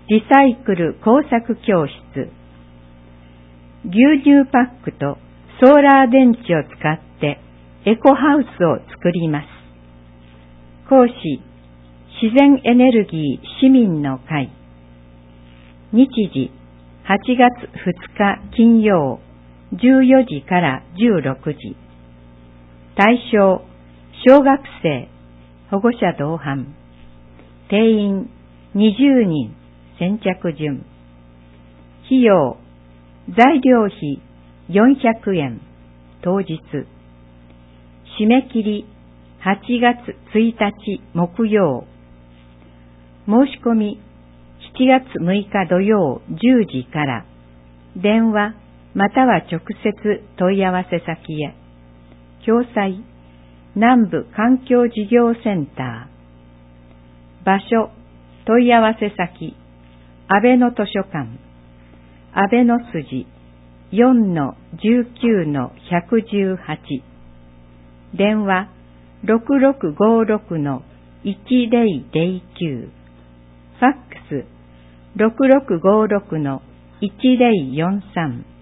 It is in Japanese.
リサイクル工作教室。牛乳パックとソーラー電池を使ってエコハウスを作ります。講師、自然エネルギー市民の会。日時、8月2日金曜、14時から16時。対象、小学生、保護者同伴。定員、20人、先着順。費用、材料費400円、当日。締め切り、8月1日木曜。申し込み、7月6日土曜10時から、電話または直接問い合わせ先へ。詳細、南部環境事業センター。場所、問い合わせ先、安倍の図書館、安倍の筋 4-19-118。電話、6656-1009。ファックス、6656-1043。